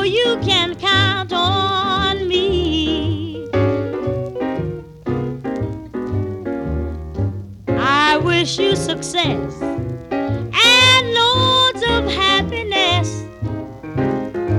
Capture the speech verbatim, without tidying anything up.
you can count on me. I wish you success and loads of happiness.